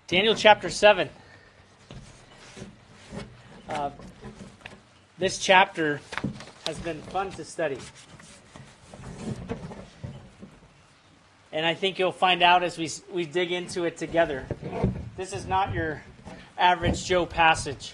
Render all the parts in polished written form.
Daniel chapter 7. This chapter has been fun to study. And I think you'll find out as we dig into it together. This is not your average Joe passage.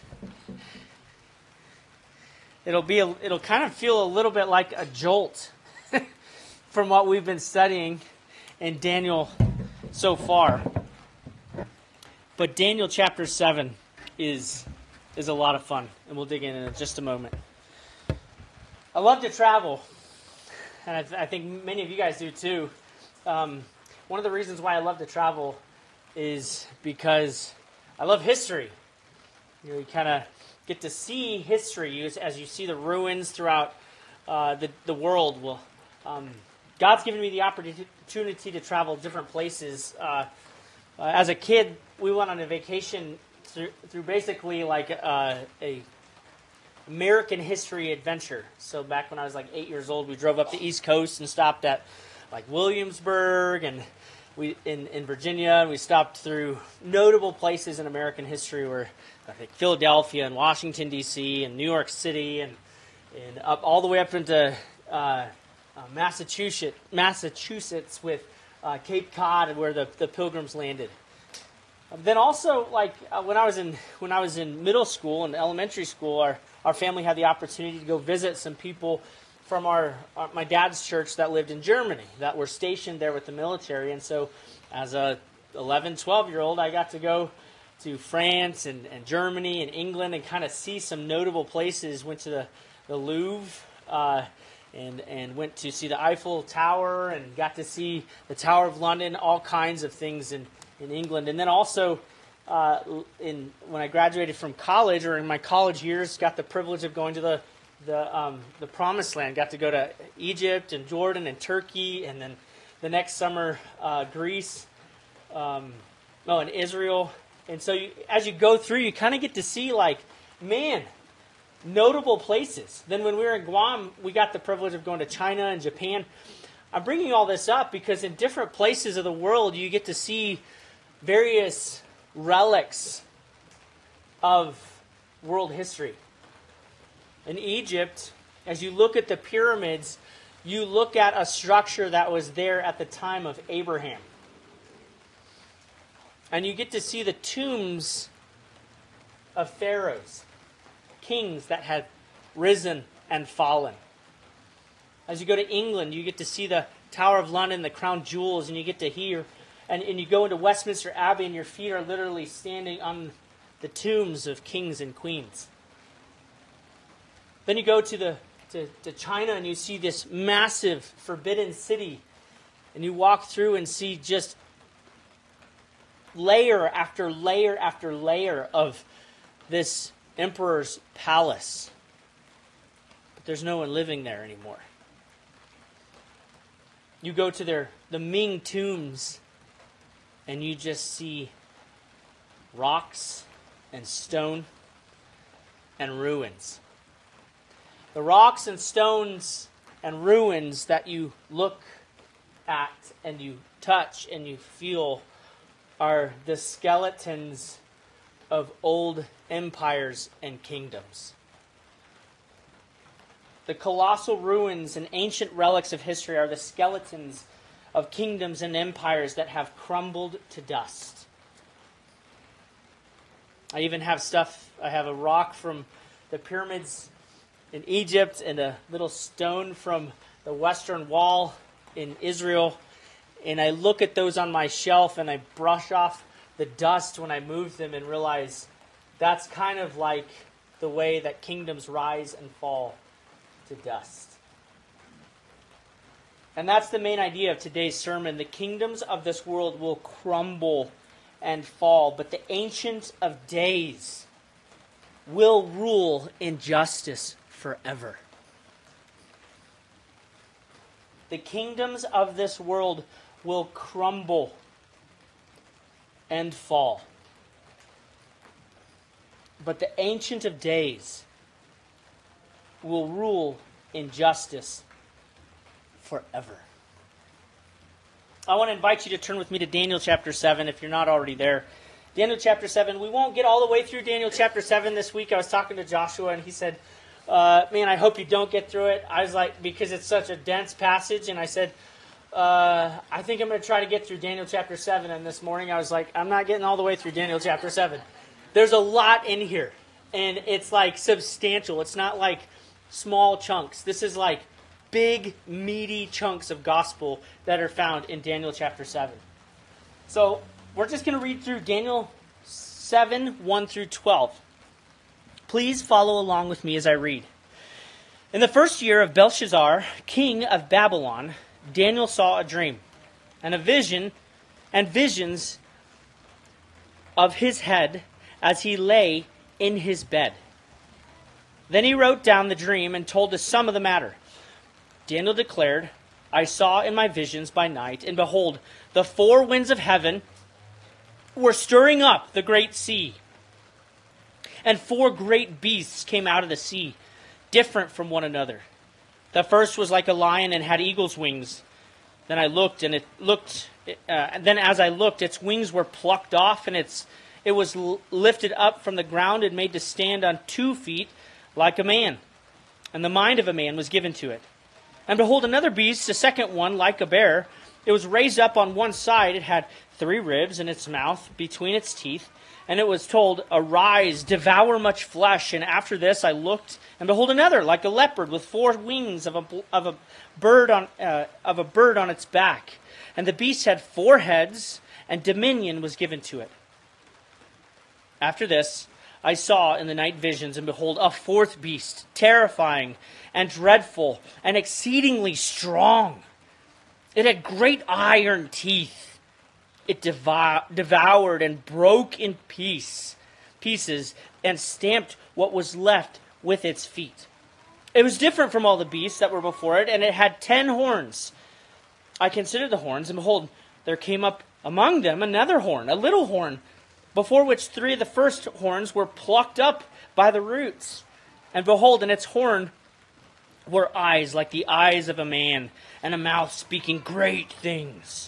It'll kind of feel a little bit like a jolt from what we've been studying in Daniel so far. But Daniel chapter 7 is a lot of fun, and we'll dig in just a moment. I love to travel, and I think many of you guys do too. One of the reasons why I love to travel is because I love history. You kind of get to see history as you see the ruins throughout the world. Well, God's given me the opportunity to travel different places. As a kid, we went on a vacation through basically like a American history adventure. So back when I was like 8 years old, we drove up the East Coast and stopped at like Williamsburg and in Virginia, and we stopped through notable places in American history where I think Philadelphia and Washington D.C. and New York City and up all the way up into Massachusetts with Cape Cod, where the Pilgrims landed. Then also, like when I was in middle school and elementary school, our family had the opportunity to go visit some people from my dad's church that lived in Germany, that were stationed there with the military. And so as a 11, 12-year-old, I got to go to France and Germany and England and kind of see some notable places. Went to the Louvre and went to see the Eiffel Tower and got to see the Tower of London, all kinds of things in England. And then also when I graduated from college, or in my college years, got the privilege of going to the Promised Land. Got to go to Egypt and Jordan and Turkey, and then the next summer Greece, and Israel. And so as you go through, you kind of get to see notable places. Then when we were in Guam, we got the privilege of going to China and Japan. I'm bringing all this up because in different places of the world, you get to see various relics of world history. In Egypt, as you look at the pyramids, you look at a structure that was there at the time of Abraham. And you get to see the tombs of pharaohs, kings that had risen and fallen. As you go to England, you get to see the Tower of London, the crown jewels, and you get to hear, and you go into Westminster Abbey, and your feet are literally standing on the tombs of kings and queens. Then you go to China, and you see this massive forbidden city, and you walk through and see just layer after layer after layer of this emperor's palace. But there's no one living there anymore. You go to the Ming tombs, and you just see rocks and stone and ruins. The rocks and stones and ruins that you look at and you touch and you feel are the skeletons of old empires and kingdoms. The colossal ruins and ancient relics of history are the skeletons of kingdoms and empires that have crumbled to dust. I even have I have a rock from the pyramids in Egypt and a little stone from the Western Wall in Israel. And I look at those on my shelf and I brush off the dust when I move them and realize that's kind of like the way that kingdoms rise and fall to dust. And that's the main idea of today's sermon. The kingdoms of this world will crumble and fall, but the Ancient of Days will rule in justice forever. The kingdoms of this world will crumble and fall, but the Ancient of Days will rule in justice forever. I want to invite you to turn with me to Daniel chapter 7 if you're not already there. Daniel chapter 7. We won't get all the way through Daniel chapter 7 this week. I was talking to Joshua, and he said, man, I hope you don't get through it. I was like, because it's such a dense passage, and I said, I think I'm going to try to get through Daniel chapter 7. And this morning I was like, I'm not getting all the way through Daniel chapter 7. There's a lot in here, and it's like substantial. It's not like small chunks. This is like big, meaty chunks of gospel that are found in Daniel chapter 7. So we're just going to read through Daniel 7, 1 through 12. Please follow along with me as I read. In the first year of Belshazzar, king of Babylon, Daniel saw a dream and a vision and visions of his head as he lay in his bed. Then he wrote down the dream and told the sum of the matter. Daniel declared, I saw in my visions by night, and behold, the four winds of heaven were stirring up the great sea. And four great beasts came out of the sea, different from one another. The first was like a lion and had eagle's wings. Then I looked, and then as I looked, its wings were plucked off, and it was lifted up from the ground and made to stand on 2 feet like a man. And the mind of a man was given to it. And behold, another beast, the second one, like a bear. It was raised up on one side. It had 3 ribs in its mouth between its teeth. And it was told, Arise, devour much flesh. And after this I looked, and behold, another, like a leopard, with 4 wings of a bird on its back. And the beast had 4 heads, and dominion was given to it. After this I saw in the night visions, and behold, a 4th beast, terrifying and dreadful and exceedingly strong. It had great iron teeth. It devoured and broke in pieces and stamped what was left with its feet. It was different from all the beasts that were before it, and it had 10 horns. I considered the horns, and behold, there came up among them another horn, a little horn, before which 3 of the first horns were plucked up by the roots. And behold, in its horn were eyes like the eyes of a man, and a mouth speaking great things.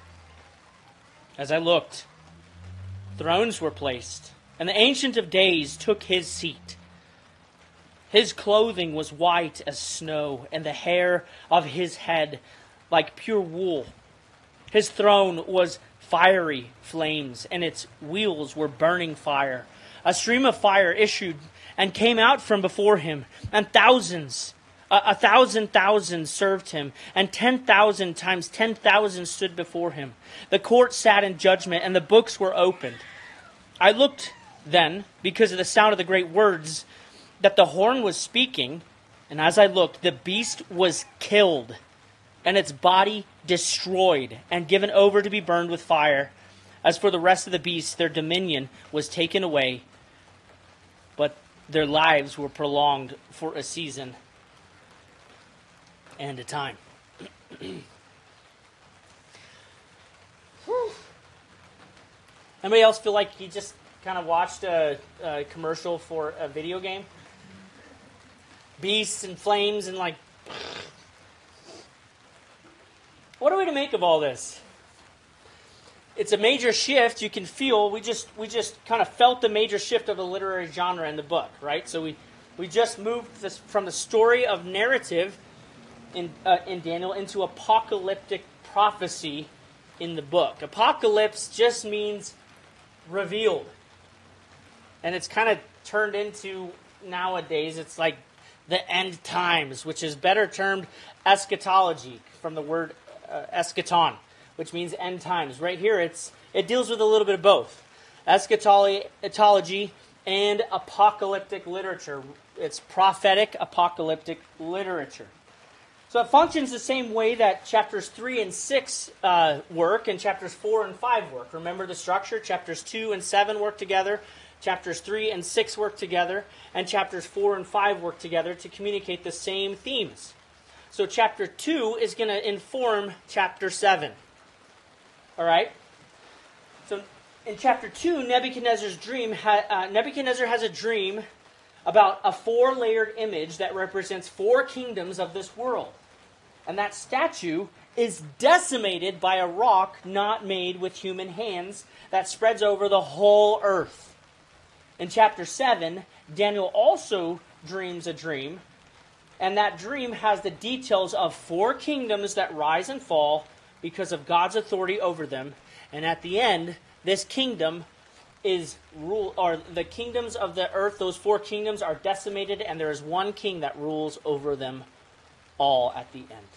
As I looked, thrones were placed, and the Ancient of Days took his seat. His clothing was white as snow, and the hair of his head like pure wool. His throne was fiery flames, and its wheels were burning fire. A stream of fire issued and came out from before him, and a thousand served him, and 10,000 times 10,000 stood before him. The court sat in judgment, and the books were opened. I looked then, because of the sound of the great words that the horn was speaking, and as I looked, the beast was killed, and its body destroyed, and given over to be burned with fire. As for the rest of the beasts, their dominion was taken away, but their lives were prolonged for a season and a time. Anybody else feel like you just kind of watched a commercial for a video game? Beasts and flames and like... What are we to make of all this? It's a major shift. You can feel, we just kind of felt the major shift of the literary genre in the book, right? So we just moved this from the story of narrative in Daniel into apocalyptic prophecy in the book. Apocalypse just means revealed. And it's kind of turned into, nowadays, it's like the end times, which is better termed eschatology, from the word eschaton, which means end times. Right here, it deals with a little bit of both. Eschatology and apocalyptic literature. It's prophetic apocalyptic literature. So it functions the same way that chapters 3 and 6 work and chapters 4 and 5 work. Remember the structure? Chapters 2 and 7 work together. Chapters 3 and 6 work together. And chapters 4 and 5 work together to communicate the same themes. So chapter 2 is going to inform chapter 7. All right? So in chapter 2, Nebuchadnezzar has a dream about a 4-layered image that represents 4 kingdoms of this world. And that statue is decimated by a rock not made with human hands that spreads over the whole earth. In chapter 7, Daniel also dreams a dream, and that dream has the details of 4 kingdoms that rise and fall because of God's authority over them. And at the end, this kingdom is the kingdoms of the earth, those 4 kingdoms are decimated, and there is one king that rules over them all at the end.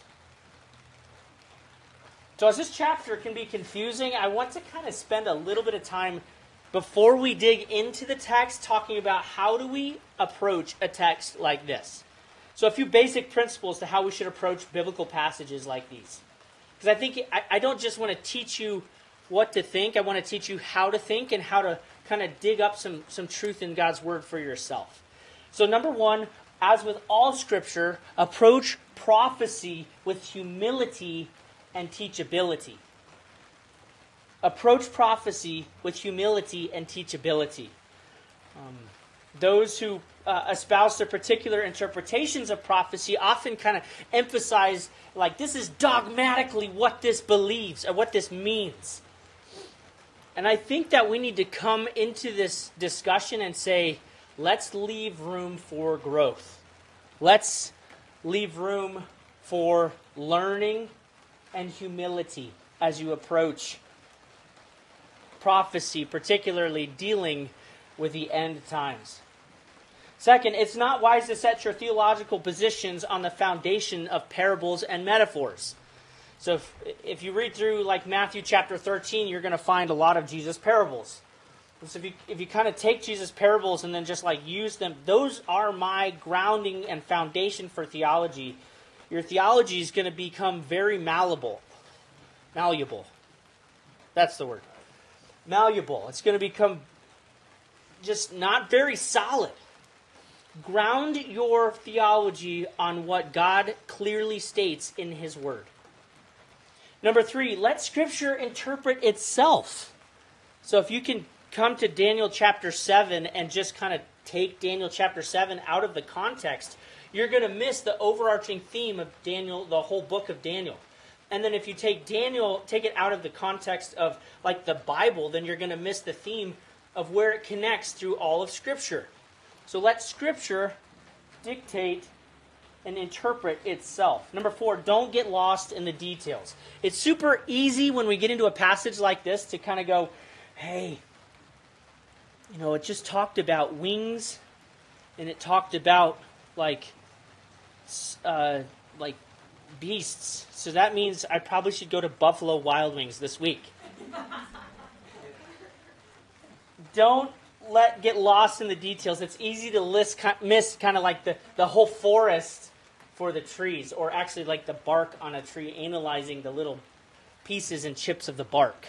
So as this chapter can be confusing, I want to kind of spend a little bit of time before we dig into the text talking about how do we approach a text like this. So a few basic principles to how we should approach biblical passages like these. Because I think I don't just want to teach you what to think. I want to teach you how to think and how to kind of dig up some truth in God's Word for yourself. So number 1, as with all Scripture, approach prophecy with humility and teachability. Approach prophecy with humility and teachability. Those who espouse their particular interpretations of prophecy often kind of emphasize, like, this is dogmatically what this believes or what this means. And I think that we need to come into this discussion and say, let's leave room for growth. Let's leave room for learning and humility as you approach prophecy, particularly dealing with the end times. Second, it's not wise to set your theological positions on the foundation of parables and metaphors. So if you read through like Matthew chapter 13, you're going to find a lot of Jesus parables. So if you kind of take Jesus parables and then just like use them, those are my grounding and foundation for theology. Your theology is going to become very malleable. That's the word. Malleable. It's going to become just not very solid. Ground your theology on what God clearly states in His Word. Number 3, let Scripture interpret itself. So if you can come to Daniel chapter 7 and just kind of take Daniel chapter 7 out of the context, you're going to miss the overarching theme of Daniel, the whole book of Daniel. And then if you take Daniel, take it out of the context of like the Bible, then you're going to miss the theme of where it connects through all of Scripture. So let Scripture dictate and interpret itself. Number 4, don't get lost in the details. It's super easy when we get into a passage like this to kind of go, hey, it just talked about wings, and it talked about like beasts. So that means I probably should go to Buffalo Wild Wings this week. Don't get lost in the details. It's easy to miss kind of like the whole forest for the trees, or actually like the bark on a tree, analyzing the little pieces and chips of the bark.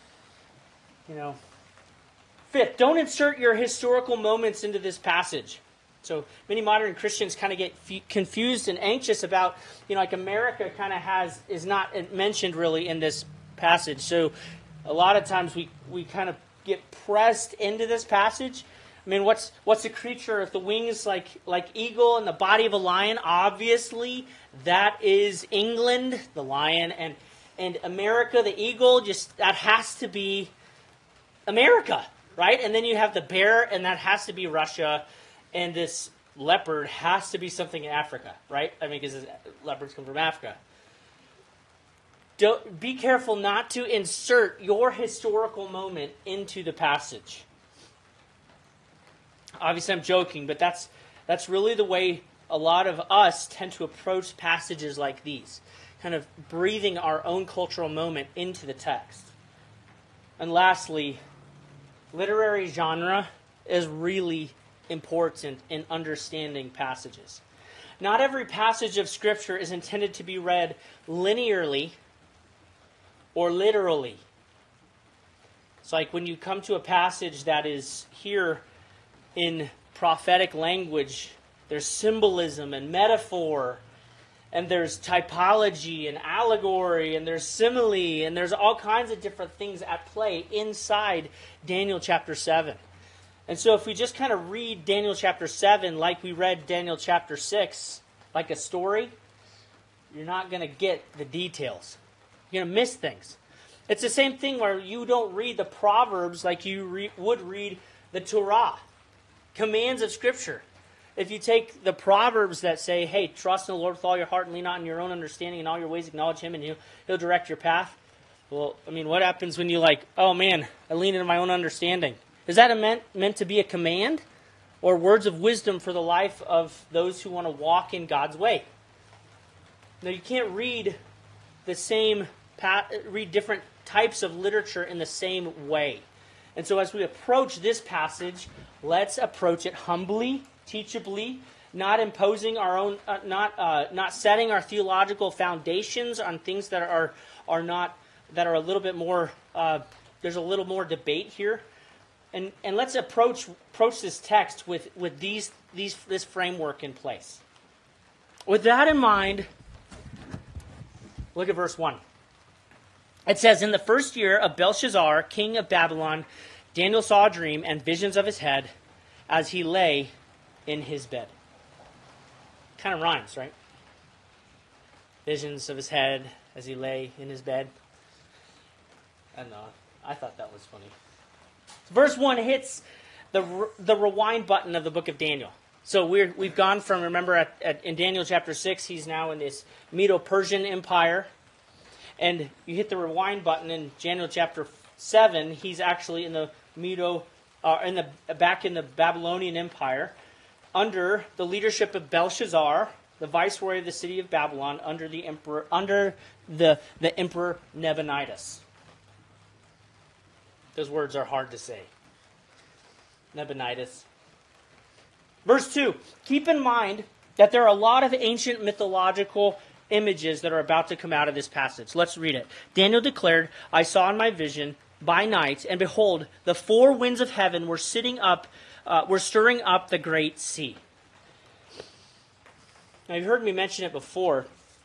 Fifth, don't insert your historical moments into this passage. So many modern Christians kind of get confused and anxious about, like America kind of is not mentioned really in this passage. So a lot of times we kind of get pressed into this passage. I mean, what's a creature with the wings like eagle and the body of a lion? Obviously, that is England, the lion, and America, the eagle. Just that has to be America, right? And then you have the bear, and that has to be Russia. And this leopard has to be something in Africa, right? I mean, because leopards come from Africa. Be careful not to insert your historical moment into the passage. Obviously, I'm joking, but that's really the way a lot of us tend to approach passages like these, kind of breathing our own cultural moment into the text. And lastly, literary genre is really important in understanding passages. Not every passage of Scripture is intended to be read linearly or literally. It's like when you come to a passage that is here in prophetic language, there's symbolism and metaphor, and there's typology and allegory, and there's simile, and there's all kinds of different things at play inside Daniel chapter 7. And so if we just kind of read Daniel chapter 7 like we read Daniel chapter 6, like a story, you're not going to get the details. You're going to miss things. It's the same thing where you don't read the Proverbs like you would read the Torah, commands of Scripture. If you take the Proverbs that say, hey, trust in the Lord with all your heart and lean not on your own understanding, in all your ways acknowledge Him and He'll direct your path. Well, I mean, what happens when you oh man, I lean into my own understanding? Is that meant to be a command or words of wisdom for the life of those who want to walk in God's way? Now, you can't read read different types of literature in the same way. And so as we approach this passage, let's approach it humbly, teachably, not imposing our own, not setting our theological foundations on things that are a little bit more. There's a little more debate here, and let's approach this text with this framework in place. With that in mind, look at verse 1. It says, in the first year of Belshazzar, king of Babylon, Daniel saw a dream and visions of his head as he lay in his bed. Kind of rhymes, right? Visions of his head as he lay in his bed. I don't know. I thought that was funny. Verse 1 hits the rewind button of the book of Daniel. So we've gone from, remember, in Daniel chapter 6, he's now in this Medo-Persian empire. And you hit the rewind button in Daniel chapter 7, he's actually in the back in the Babylonian Empire, under the leadership of Belshazzar, the viceroy of the city of Babylon, under the emperor Nabonidus. Those words are hard to say. Nabonidus. Verse 2. Keep in mind that there are a lot of ancient mythological images that are about to come out of this passage. Let's read it. Daniel declared, I saw in my vision by night, and behold, the four winds of heaven were stirring up the great sea. Now, you've heard me mention it before,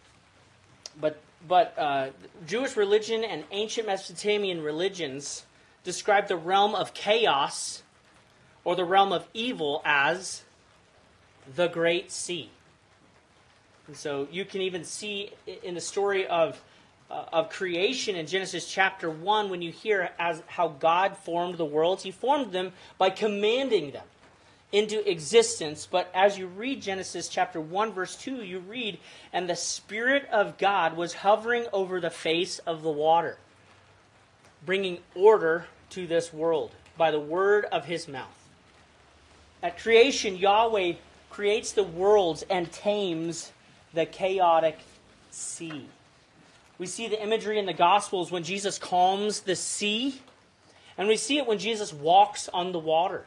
but Jewish religion and ancient Mesopotamian religions describe the realm of chaos or the realm of evil as the great sea. And so you can even see in the story of creation in Genesis chapter 1, when you hear how God formed the worlds, He formed them by commanding them into existence. But as you read Genesis chapter 1, verse 2, you read, and the Spirit of God was hovering over the face of the water, bringing order to this world by the word of His mouth. At creation, Yahweh creates the worlds and tames the chaotic sea. We see the imagery in the Gospels when Jesus calms the sea, and we see it when Jesus walks on the water.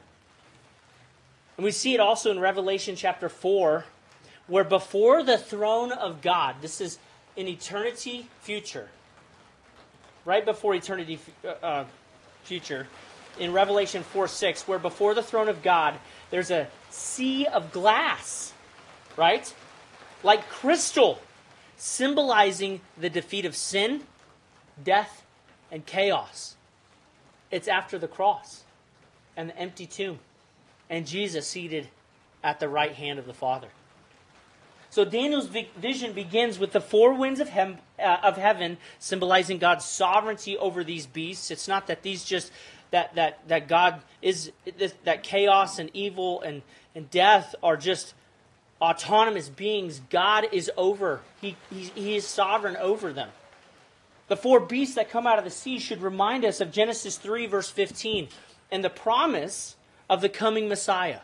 And we see it also in Revelation chapter 4, where before the throne of God, this is in eternity future, right before eternity future, in Revelation 4:6, where before the throne of God, there's a sea of glass, right? Like crystal, symbolizing the defeat of sin, death, and chaos. It's after the cross and the empty tomb, and Jesus seated at the right hand of the Father. So Daniel's vision begins with the four winds of heaven, symbolizing God's sovereignty over these beasts. It's not that these just that God is that chaos and evil and death are just autonomous beings. God is over. He is sovereign over them. The four beasts that come out of the sea should remind us of Genesis 3, verse 15, and the promise of the coming Messiah,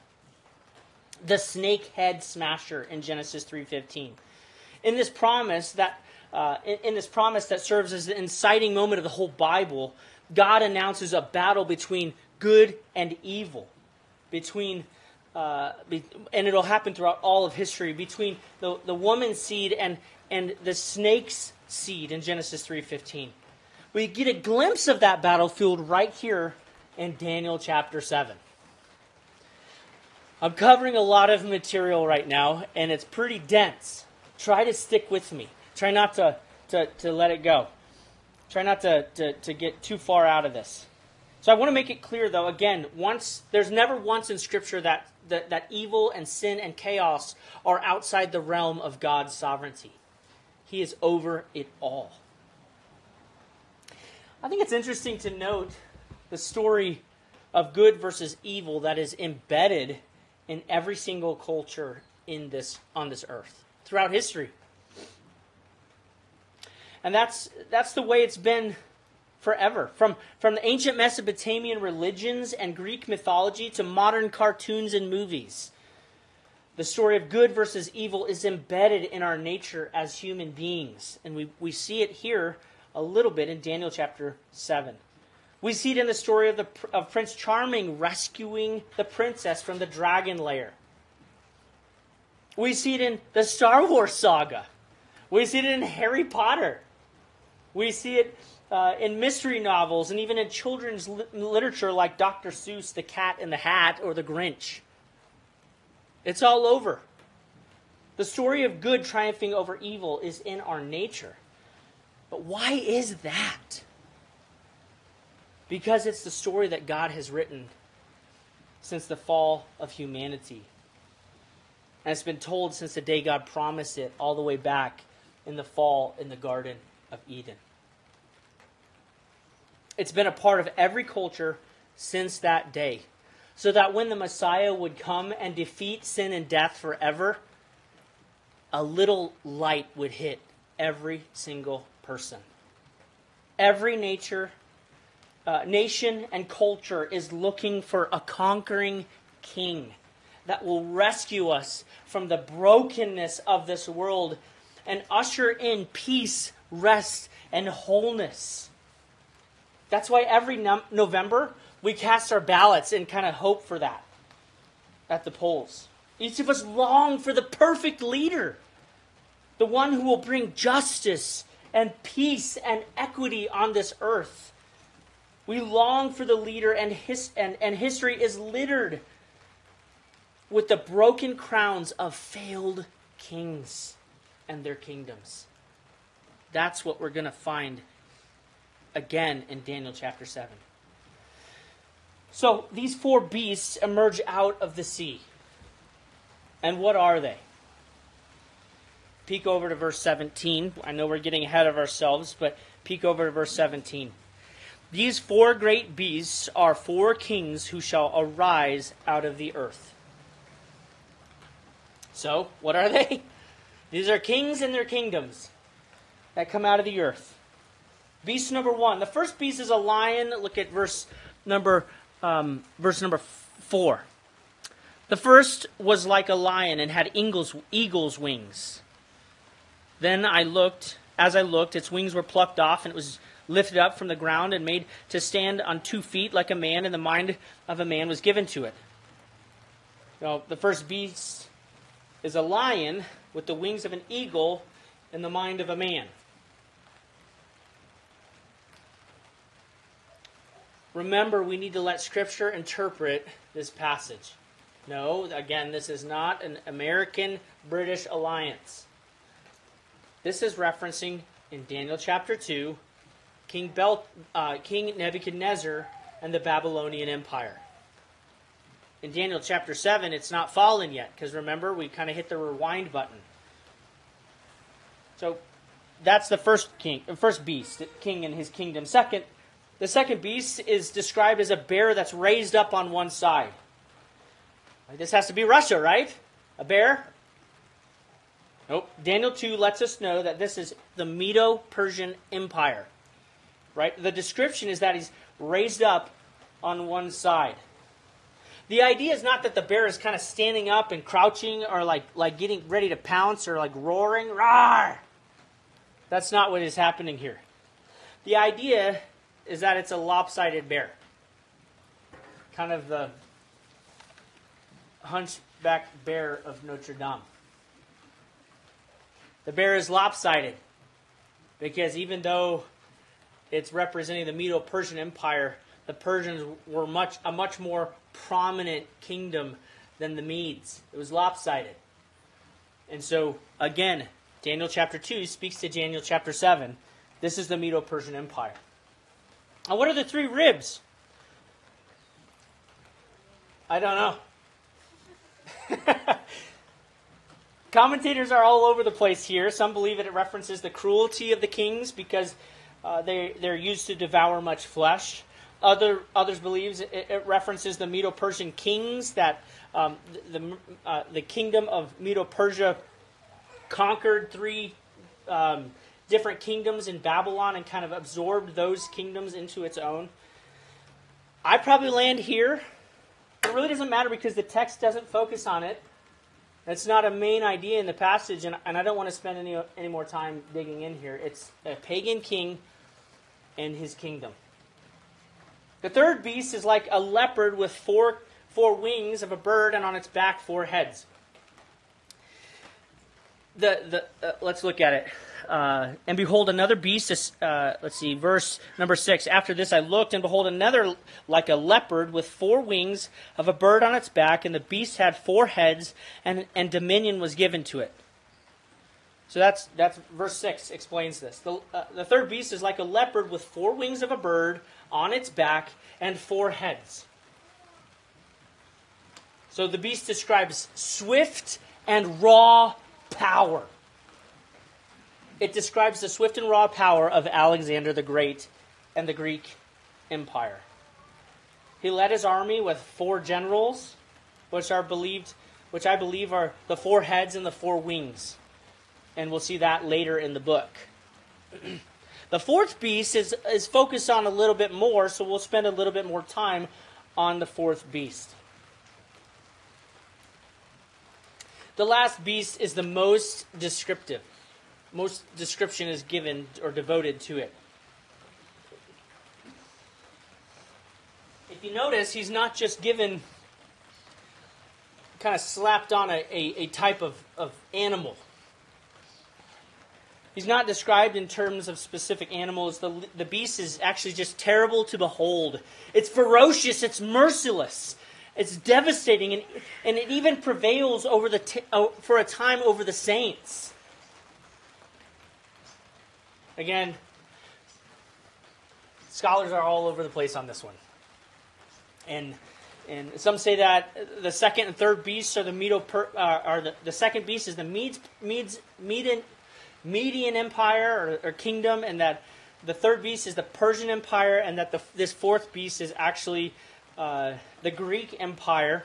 the snake head smasher in Genesis 3:15. In this promise that serves as the inciting moment of the whole Bible, God announces a battle between good and evil, and it'll happen throughout all of history, between the woman's seed and the snake's seed in Genesis 3:15. We get a glimpse of that battlefield right here in Daniel chapter 7. I'm covering a lot of material right now, and it's pretty dense. Try to stick with me. Try not to let it go. Try not to get too far out of this. So I want to make it clear, though, again, there's never once in Scripture that evil and sin and chaos are outside the realm of God's sovereignty. He is over it all. I think it's interesting to note the story of good versus evil that is embedded in every single culture on this earth throughout history. And that's the way it's been forever. From the ancient Mesopotamian religions and Greek mythology to modern cartoons and movies. The story of good versus evil is embedded in our nature as human beings. And we see it here a little bit in Daniel chapter 7. We see it in the story of Prince Charming rescuing the princess from the dragon lair. We see it in the Star Wars saga. We see it in Harry Potter. We see it in mystery novels and even in children's literature like Dr. Seuss, The Cat in the Hat, or The Grinch. It's all over. The story of good triumphing over evil is in our nature. But why is that? Because it's the story that God has written since the fall of humanity. And it's been told since the day God promised it, all the way back in the fall in the Garden of Eden. It's been a part of every culture since that day. So that when the Messiah would come and defeat sin and death forever, a little light would hit every single person. Every nation and culture is looking for a conquering king that will rescue us from the brokenness of this world and usher in peace, rest, and wholeness. That's why every November we cast our ballots and kind of hope for that at the polls. Each of us long for the perfect leader, the one who will bring justice and peace and equity on this earth. We long for the leader, and history is littered with the broken crowns of failed kings and their kingdoms. That's what we're going to find again in Daniel chapter 7. So these four beasts emerge out of the sea. And what are they? Peek over to verse 17. I know we're getting ahead of ourselves, but peek over to verse 17. These four great beasts are four kings who shall arise out of the earth. So, what are they? These are kings and their kingdoms that come out of the earth. Beast number 1. The first beast is a lion. Look at verse number 4. The first was like a lion and had eagle's wings. Then as I looked, its wings were plucked off, and it was lifted up from the ground and made to stand on 2 feet like a man, and the mind of a man was given to it. Now, the first beast is a lion with the wings of an eagle and the mind of a man. Remember, we need to let Scripture interpret this passage. No, again, this is not an American-British alliance. This is referencing, in Daniel chapter 2, King Nebuchadnezzar and the Babylonian Empire. In Daniel chapter 7, it's not fallen yet, because remember, we kind of hit the rewind button. So, that's the first beast, the king and his kingdom. The second beast is described as a bear that's raised up on one side. This has to be Russia, right? A bear? Nope. Daniel 2 lets us know that this is the Medo-Persian Empire. Right? The description is that he's raised up on one side. The idea is not that the bear is kind of standing up and crouching or like getting ready to pounce or like roaring. Roar! That's not what is happening here. The idea is that it's a lopsided bear. Kind of the hunchback bear of Notre Dame. The bear is lopsided because even though it's representing the Medo-Persian Empire, the Persians were a much more prominent kingdom than the Medes. It was lopsided. And so, again, Daniel chapter 2 speaks to Daniel chapter 7. This is the Medo-Persian Empire. Now, what are the 3 ribs? I don't know. Commentators are all over the place here. Some believe that it references the cruelty of the kings because they're used to devour much flesh. Others believe it references the Medo-Persian kings, that the kingdom of Medo-Persia conquered three different kingdoms in Babylon and kind of absorbed those kingdoms into its own. I probably land here. It really doesn't matter because the text doesn't focus on it. It's not a main idea in the passage, and I don't want to spend any more time digging in here. It's a pagan king and his kingdom. The third beast is like a leopard with four wings of a bird, and on its back 4 heads. Let's look at it. And behold, another beast. Verse number 6. After this I looked, and behold, another like a leopard with 4 wings of a bird on its back, and the beast had 4 heads, and dominion was given to it. So that's verse 6 explains this. The third beast is like a leopard with 4 wings of a bird on its back and 4 heads. So the beast describes swift and raw power. It describes the swift and raw power of Alexander the Great and the Greek Empire. He led his army with 4 generals, which I believe are the 4 heads and the 4 wings. And we'll see that later in the book. The fourth beast is focused on a little bit more, so we'll spend a little bit more time on the fourth beast. The last beast is the most descriptive. Most description is given or devoted to it. If you notice, he's not just given, kind of slapped on a type of animal. He's not described in terms of specific animals. The beast is actually just terrible to behold. It's ferocious. It's merciless. It's devastating, and it even prevails for a time over the saints. Again, scholars are all over the place on this one. And some say that the second and third beasts are the second beast is the Median Empire or kingdom, and that the third beast is the Persian Empire, and that this fourth beast is actually the Greek Empire,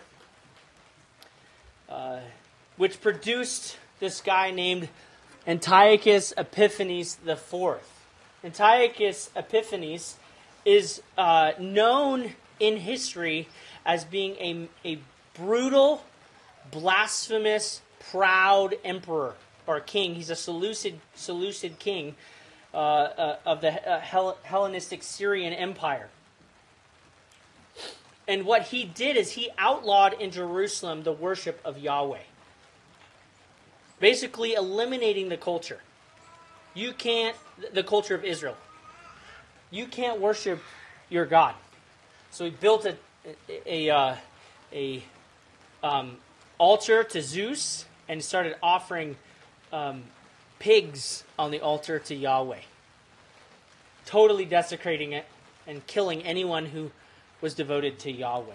which produced this guy named Antiochus Epiphanes IV. Antiochus Epiphanes is known in history as being a brutal, blasphemous, proud emperor or king. He's a Seleucid king of the Hellenistic Syrian Empire. And what he did is he outlawed in Jerusalem the worship of Yahweh. Basically eliminating the culture. The culture of Israel. You can't worship your God. So he built a altar to Zeus and started offering pigs on the altar to Yahweh. Totally desecrating it and killing anyone who was devoted to Yahweh.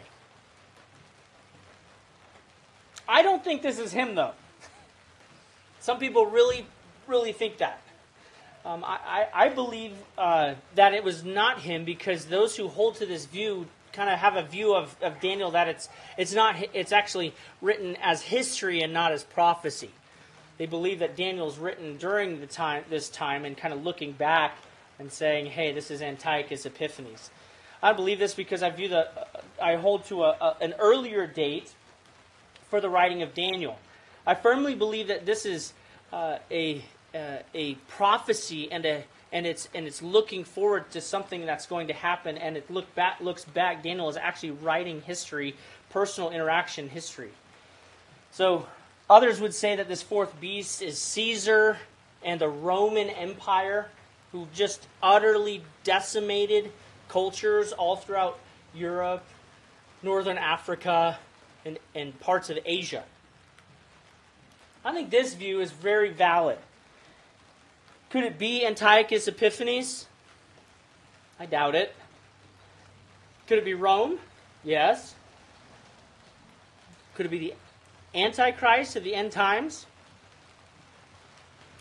I don't think this is him, though. Some people really, really think that. I believe that it was not him, because those who hold to this view kind of have a view of Daniel that it's actually written as history and not as prophecy. They believe that Daniel's written during this time and kind of looking back and saying, "Hey, this is Antiochus Epiphanes." I believe this because I hold to an earlier date for the writing of Daniel. I firmly believe that this is a prophecy and it's looking forward to something that's going to happen, and it looks back. Daniel is actually writing history, personal interaction history. So others would say that this fourth beast is Caesar and the Roman Empire, who just utterly decimated cultures all throughout Europe, Northern Africa, and parts of Asia. I think this view is very valid. Could it be Antiochus Epiphanes? I doubt it. Could it be Rome? Yes. Could it be the Antichrist of the end times?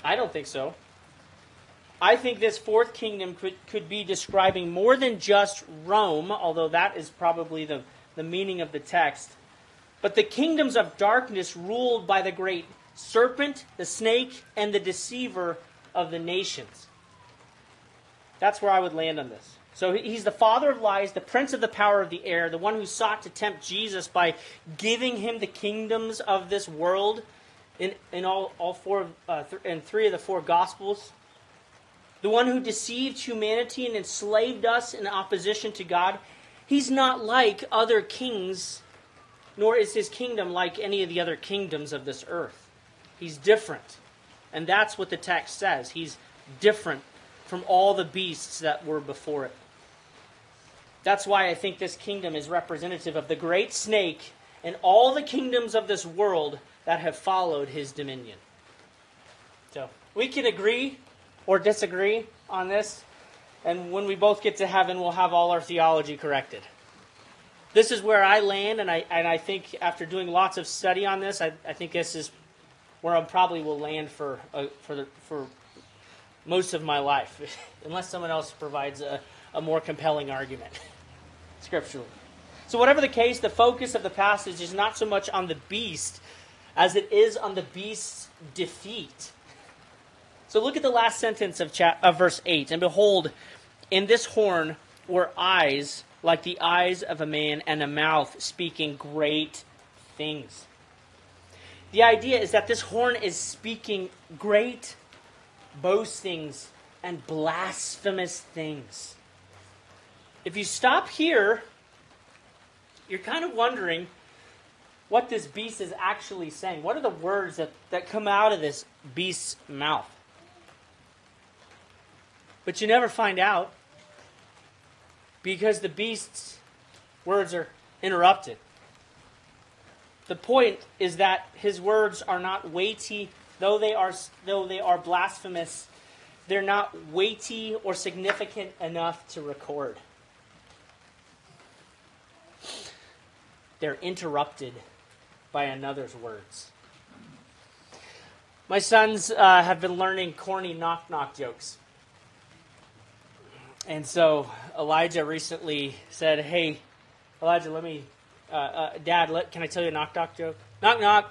I don't think so. I think this fourth kingdom could be describing more than just Rome, although that is probably the meaning of the text, but the kingdoms of darkness ruled by the great serpent, the snake, and the deceiver of the nations. That's where I would land on this. So he's the father of lies, the prince of the power of the air, the one who sought to tempt Jesus by giving him the kingdoms of this world in all four and three of the four Gospels. The one who deceived humanity and enslaved us in opposition to God. He's not like other kings, nor is his kingdom like any of the other kingdoms of this earth. He's different. And that's what the text says. He's different from all the beasts that were before it. That's why I think this kingdom is representative of the great snake and all the kingdoms of this world that have followed his dominion. So we can agree or disagree on this, and when we both get to heaven, we'll have all our theology corrected. This is where I land, and I think after doing lots of study on this, I think this is where I probably will land for most of my life, unless someone else provides a more compelling argument scripturally. So whatever the case, the focus of the passage is not so much on the beast as it is on the beast's defeat. So look at the last sentence of verse 8. And behold, in this horn were eyes like the eyes of a man, and a mouth speaking great things. The idea is that this horn is speaking great boastings and blasphemous things. If you stop here, you're kind of wondering what this beast is actually saying. What are the words that come out of this beast's mouth? But you never find out because the beast's words are interrupted. The point is that his words are not weighty, though they are blasphemous. They're not weighty or significant enough to record. They're interrupted by another's words. My sons have been learning corny knock-knock jokes. And so Elijah recently said, "Hey, Elijah, let me, Dad, can I tell you a knock-knock joke? Knock-knock.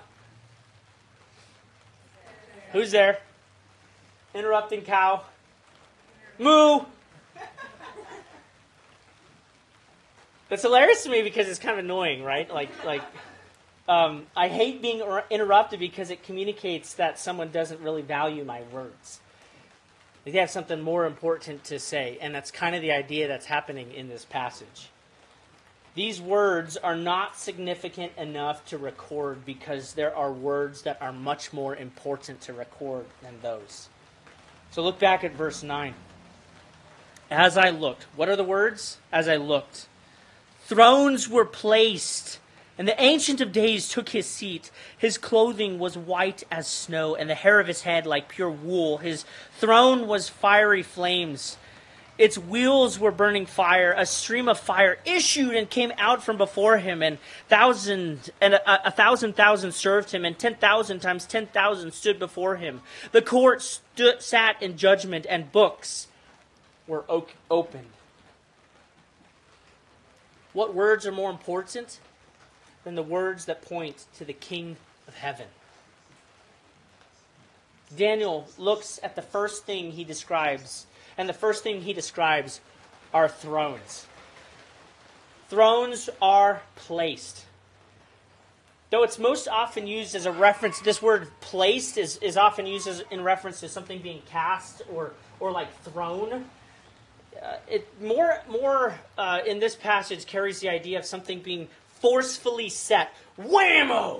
Who's there? Interrupting cow. Moo." That's hilarious to me because it's kind of annoying, right? I hate being interrupted because it communicates that someone doesn't really value my words. They have something more important to say, and that's kind of the idea that's happening in this passage. These words are not significant enough to record because there are words that are much more important to record than those. So look back at verse 9. As I looked. What are the words? As I looked. Thrones were placed, and the Ancient of Days took his seat. His clothing was white as snow, and the hair of his head like pure wool. His throne was fiery flames. Its wheels were burning fire. A stream of fire issued and came out from before him, and a thousand served him, and 10,000 times 10,000 stood before him. The court sat in judgment, and books were opened. What words are more important than the words that point to the King of Heaven? Daniel looks at the first thing he describes, and the first thing he describes are thrones. Thrones are placed. Though it's most often used as a reference, this word placed is often used in reference to something being cast or like thrown. It more in this passage carries the idea of something being forcefully set. Whammo!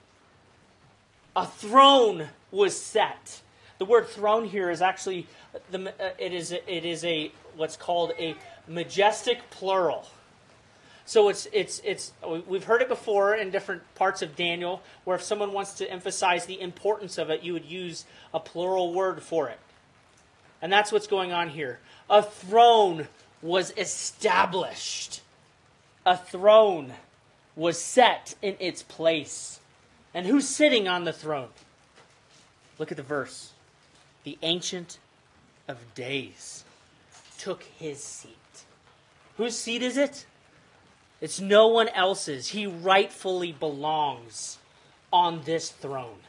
A throne was set. The word throne here is actually it is a what's called a majestic plural. So it's we've heard it before in different parts of Daniel, where if someone wants to emphasize the importance of it, you would use a plural word for it. And that's what's going on here. A throne was established. A throne was set in its place. And who's sitting on the throne? Look at the verse. the Ancient of Days, took his seat. Whose seat is it? It's no one else's. He rightfully belongs on this throne.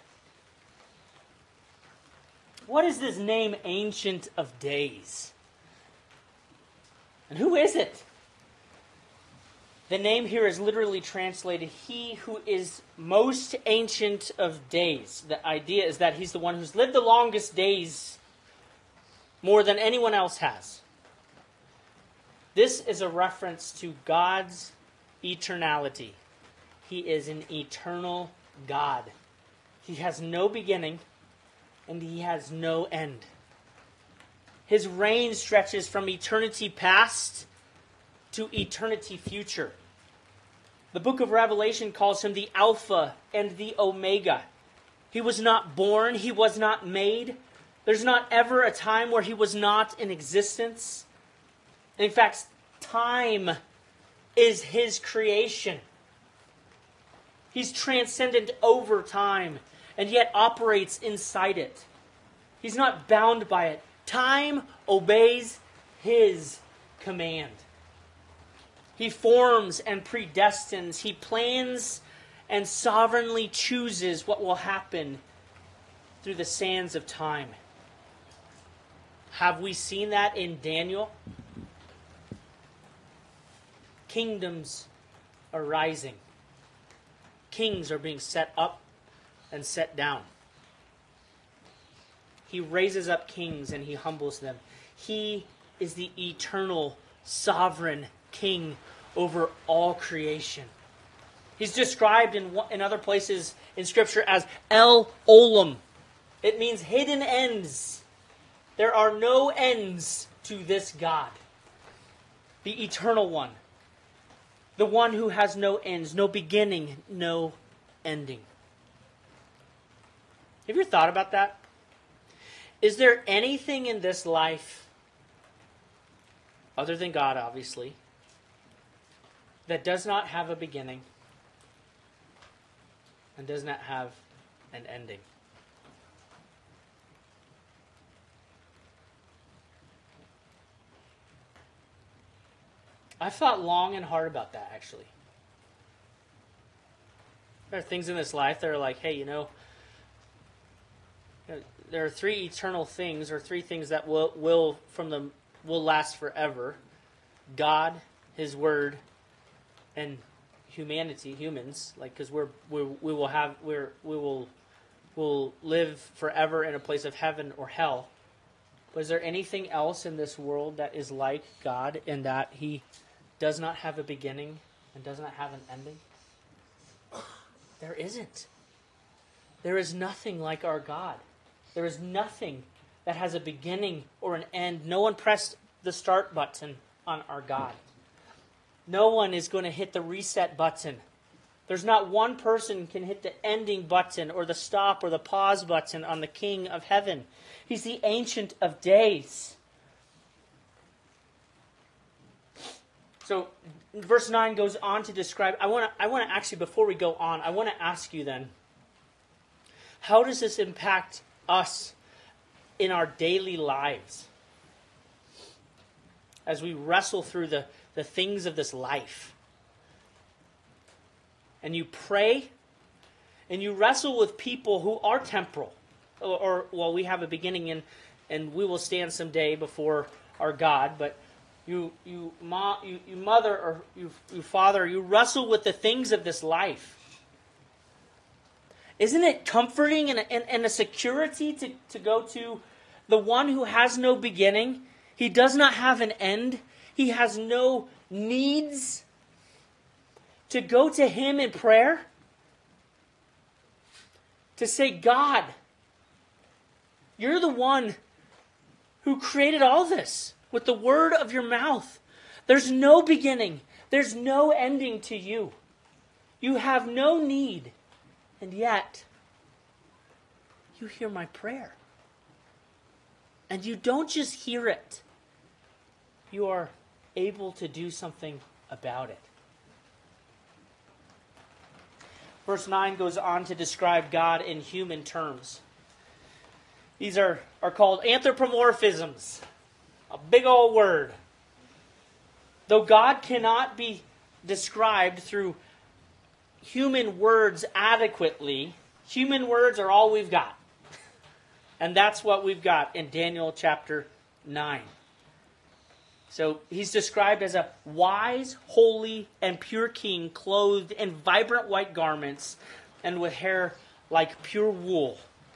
What is this name, Ancient of Days? And who is it? The name here is literally translated, He who is most ancient of days. The idea is that he's the one who's lived the longest days more than anyone else has. This is a reference to God's eternality. He is an eternal God. He has no beginning and he has no end. His reign stretches from eternity past to eternity future. The book of Revelation calls him the Alpha and the Omega. He was not born, he was not made. There's not ever a time where he was not in existence. In fact, time is his creation. He's transcendent over time and yet operates inside it. He's not bound by it. Time obeys his command. He forms and predestines. He plans and sovereignly chooses what will happen through the sands of time. Have we seen that in Daniel? Kingdoms are rising. Kings are being set up and set down. He raises up kings and he humbles them. He is the eternal, sovereign king over all creation. He's described in other places in Scripture as El Olam. It means hidden ends. There are no ends to this God. The eternal one. The one who has no ends, no beginning, no ending. Have you ever thought about that? Is there anything in this life, other than God, obviously, that does not have a beginning and does not have an ending? I've thought long and hard about that, actually. There are things in this life that are like, hey, there are three eternal things, or three things that will last forever: God, His Word, and humanity, humans. Like, because we'll live forever in a place of heaven or hell. But is there anything else in this world that is like God in that He does not have a beginning and does not have an ending? There isn't. There is nothing like our God. There is nothing that has a beginning or an end. No one pressed the start button on our God. No one is going to hit the reset button. There's not one person can hit the ending button or the stop or the pause button on the King of Heaven. He's the Ancient of Days. So verse 9 goes on to describe, I want to actually, before we go on, I want to ask you then, how does this impact us in our daily lives as we wrestle through the things of this life? And you pray and you wrestle with people who are temporal, or we have a beginning and we will stand someday before our God, but you mother or you father, you wrestle with the things of this life. Isn't it comforting and a security to go to the one who has no beginning? He does not have an end. He has no needs. To go to Him in prayer. To say, God, You're the one who created all this with the word of Your mouth. There's no beginning. There's no ending to You. You have no need. And yet, You hear my prayer. And You don't just hear it. You are able to do something about it. Verse 9 goes on to describe God in human terms. These are called anthropomorphisms. A big old word. Though God cannot be described through human words adequately, human words are all we've got. And that's what we've got in Daniel chapter 9. So he's described as a wise, holy, and pure king, clothed in vibrant white garments and with hair like pure wool.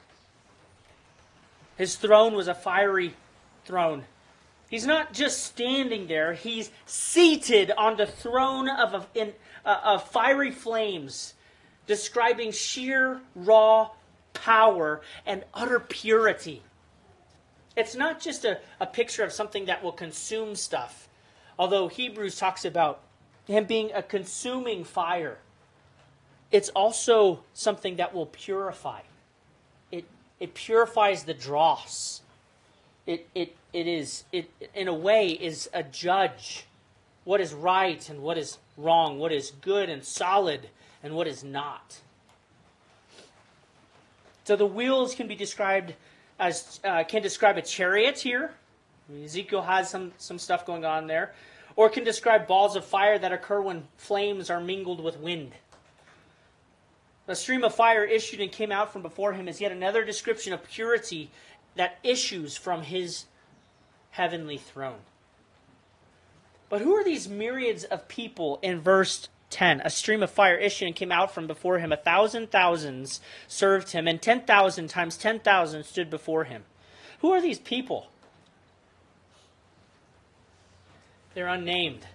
His throne was a fiery throne. He's not just standing there, he's seated on the throne of fiery flames, describing sheer, raw power and utter purity. It's not just a picture of something that will consume stuff, although Hebrews talks about him being a consuming fire. It's also something that will purify. It purifies the dross. It in a way is a judge. What is right and what is wrong, what is good and solid and what is not. So the wheels can be described as can describe a chariot here. Ezekiel has some stuff going on there, or it can describe balls of fire that occur when flames are mingled with wind. A stream of fire issued and came out from before him is yet another description of purity that issues from his heavenly throne. But who are these myriads of people in verse 10? A stream of fire issued and came out from before him. 1,000 thousands served him, and 10,000 times 10,000 stood before him. Who are these people? They're unnamed.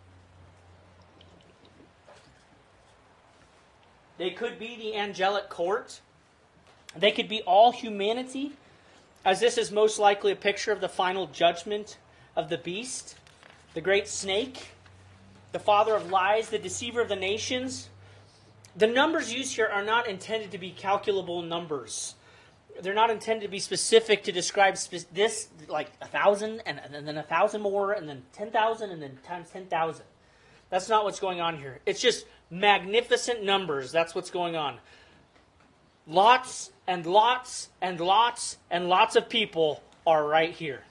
They could be the angelic court. They could be all humanity, as this is most likely a picture of the final judgment of the beast, the great snake, the father of lies, the deceiver of the nations. The numbers used here are not intended to be calculable numbers. They're not intended to be specific to describe this, like 1,000, and then 1,000 more, and then 10,000, and then times 10,000. That's not what's going on here. It's just magnificent numbers. That's what's going on. Lots and lots and lots and lots of people are right here.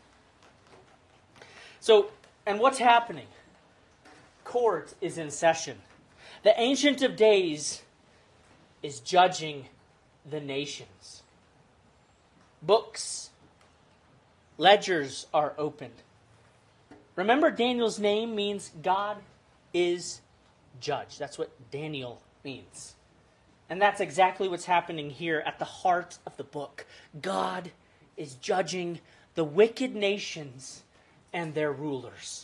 So, and what's happening? Court is in session. The Ancient of Days is judging the nations. Books, ledgers are opened. Remember, Daniel's name means God is judge. That's what Daniel means. And that's exactly what's happening here at the heart of the book. God is judging the wicked nations and their rulers.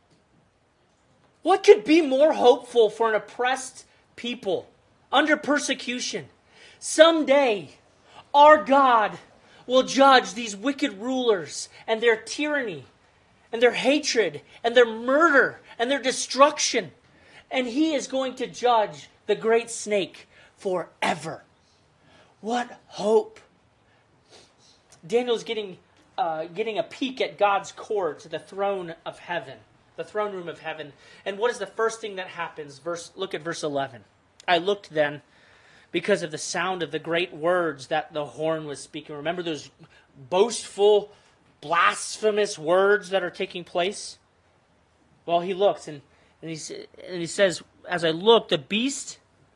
What could be more hopeful for an oppressed people under persecution? Someday, our God will judge these wicked rulers and their tyranny and their hatred and their murder and their destruction. And he is going to judge the great snake forever. What hope! Daniel's getting a peek at God's court, the throne of heaven, the throne room of heaven. And what is the first thing that happens? Look at verse 11. I looked then because of the sound of the great words that the horn was speaking. Remember those boastful, blasphemous words that are taking place? Well, he looks and he says, as I looked, the beast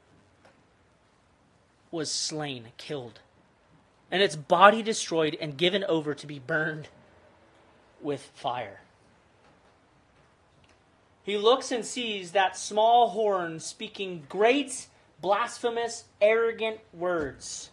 was slain, killed, and its body destroyed and given over to be burned with fire. He looks and sees that small horn speaking great, blasphemous, arrogant words.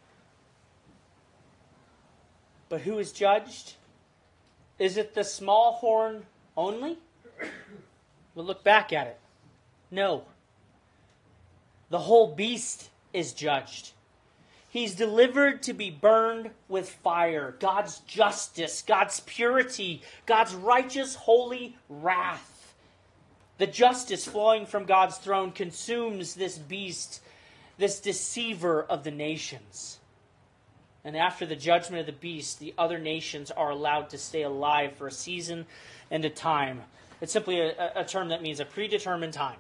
But who is judged? Is it the small horn only? We'll look back at it. No. The whole beast is judged. He's delivered to be burned with fire. God's justice, God's purity, God's righteous, holy wrath. The justice flowing from God's throne consumes this beast, this deceiver of the nations. And after the judgment of the beast, the other nations are allowed to stay alive for a season and a time. It's simply a term that means a predetermined time.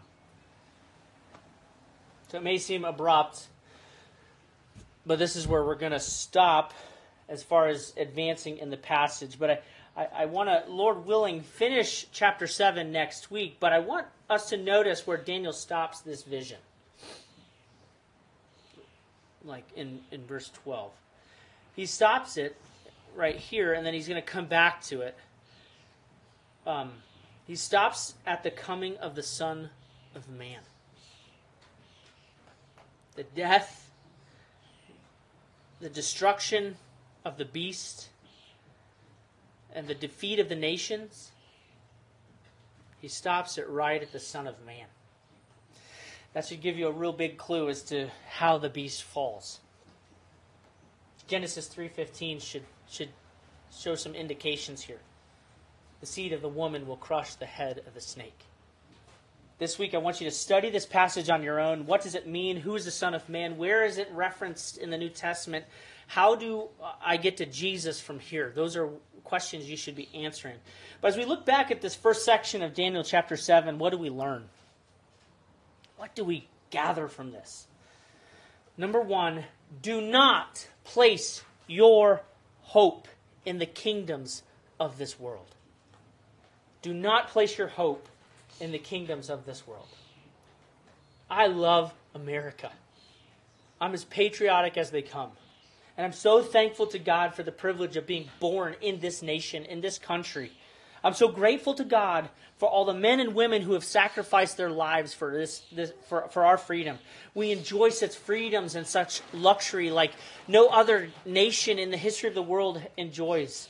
So it may seem abrupt, but this is where we're going to stop as far as advancing in the passage. But I want to, Lord willing, finish chapter 7 next week. But I want us to notice where Daniel stops this vision. Like in verse 12. He stops it right here, and then he's going to come back to it. He stops at the coming of the Son of Man. The death, the destruction of the beast, and the defeat of the nations. He stops it right at the Son of Man. That should give you a real big clue as to how the beast falls. Genesis 3:15 should show some indications here. The seed of the woman will crush the head of the snake. This week I want you to study this passage on your own. What does it mean? Who is the Son of Man? Where is it referenced in the New Testament? How do I get to Jesus from here? Those are questions you should be answering. But as we look back at this first section of Daniel chapter 7, what do we learn? What do we gather from this? Number one, do not place your hope in the kingdoms of this world. Do not place your hope in the kingdoms of this world. I love America. I'm as patriotic as they come. And I'm so thankful to God for the privilege of being born in this nation, in this country. I'm so grateful to God for all the men and women who have sacrificed their lives for for our freedom. We enjoy such freedoms and such luxury like no other nation in the history of the world enjoys.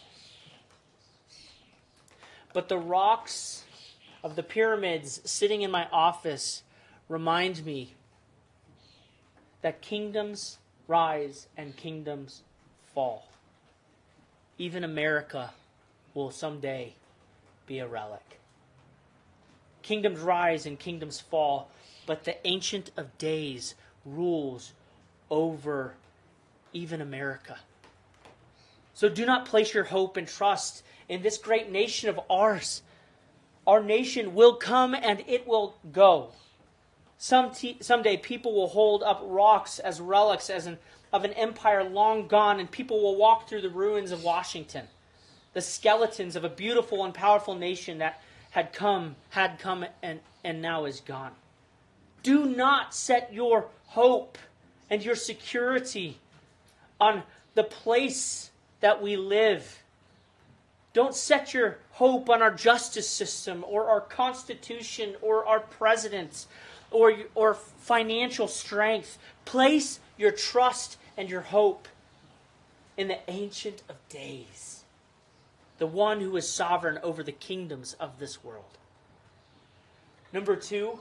But the rocks of the pyramids sitting in my office remind me that kingdoms rise and kingdoms fall. Even America will someday be a relic. Kingdoms rise and kingdoms fall, but the Ancient of Days rules over even America. So do not place your hope and trust in this great nation of ours. Our nation will come and it will go. Someday people will hold up rocks as relics of an empire long gone, and people will walk through the ruins of Washington, the skeletons of a beautiful and powerful nation that had come and now is gone. Do not set your hope and your security on the place that we live. Don't set your hope on our justice system or our Constitution or our presidents or financial strength. Place your trust and your hope in the Ancient of Days, the one who is sovereign over the kingdoms of this world. Number two,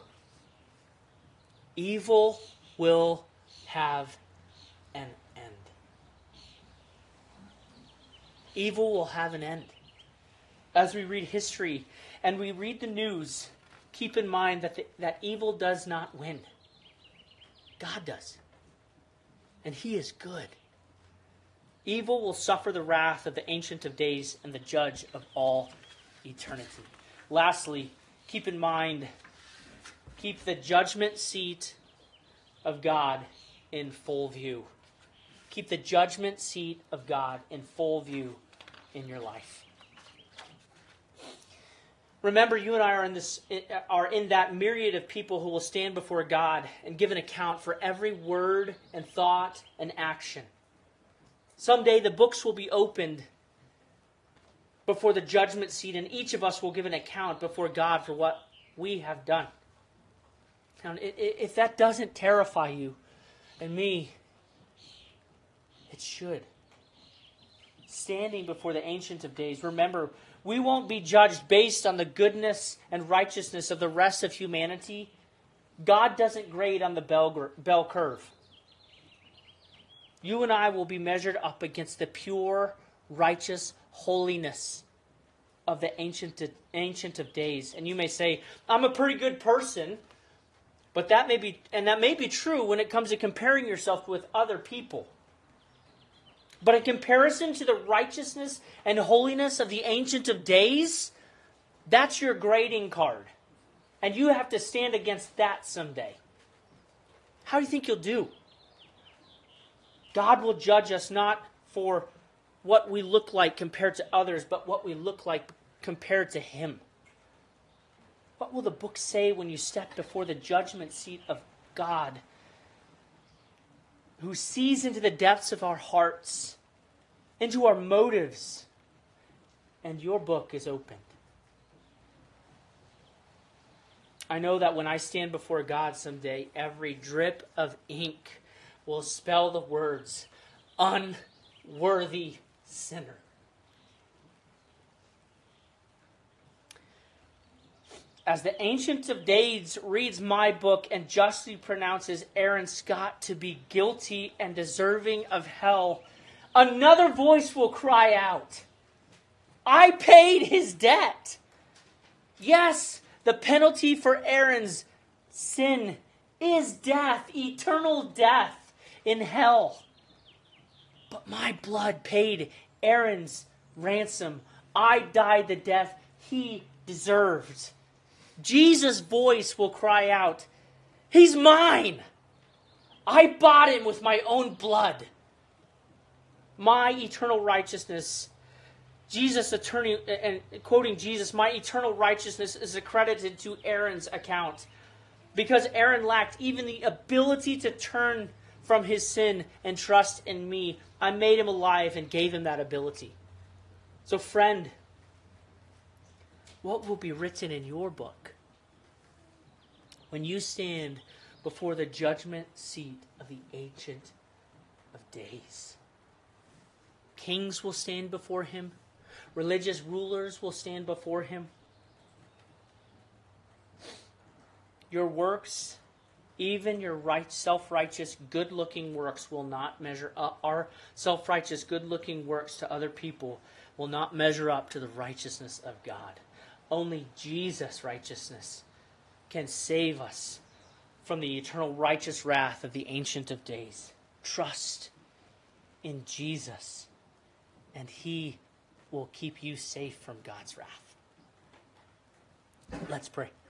evil will have an end. Evil will have an end. As we read history and we read the news, keep in mind that evil does not win. God does. And He is good. Evil will suffer the wrath of the Ancient of Days and the Judge of all eternity. Lastly, keep in mind, keep the judgment seat of God in full view. Keep the judgment seat of God in full view in your life. Remember, you and I are in that myriad of people who will stand before God and give an account for every word and thought and action. Someday the books will be opened before the judgment seat, and each of us will give an account before God for what we have done. Now, if that doesn't terrify you and me, it should. Standing before the Ancient of Days, remember, we won't be judged based on the goodness and righteousness of the rest of humanity. God doesn't grade on the bell curve. You and I will be measured up against the pure, righteous holiness of the Ancient of Days. And you may say, I'm a pretty good person, but that may be true when it comes to comparing yourself with other people. But in comparison to the righteousness and holiness of the Ancient of Days, that's your grading card. And you have to stand against that someday. How do you think you'll do? God will judge us not for what we look like compared to others, but what we look like compared to Him. What will the book say when you step before the judgment seat of God, who sees into the depths of our hearts, into our motives, and your book is opened? I know that when I stand before God someday, every drip of ink will spell the words, unworthy sinner. As the Ancient of Days reads my book and justly pronounces Aaron Scott to be guilty and deserving of hell, another voice will cry out, I paid his debt. Yes, the penalty for Aaron's sin is death, eternal death in hell. But my blood paid Aaron's ransom. I died the death he deserved. Jesus' voice will cry out, he's mine. I bought him with my own blood. My eternal righteousness, quoting Jesus, my eternal righteousness is accredited to Aaron's account. Because Aaron lacked even the ability to turn from his sin and trust in me, I made him alive and gave him that ability. So friend, what will be written in your book when you stand before the judgment seat of the Ancient of Days? Kings will stand before him. Religious rulers will stand before him. Your works, even your self-righteous, good-looking works will not measure up. Our self-righteous, good-looking works to other people will not measure up to the righteousness of God. Only Jesus' righteousness can save us from the eternal righteous wrath of the Ancient of Days. Trust in Jesus, and He will keep you safe from God's wrath. Let's pray.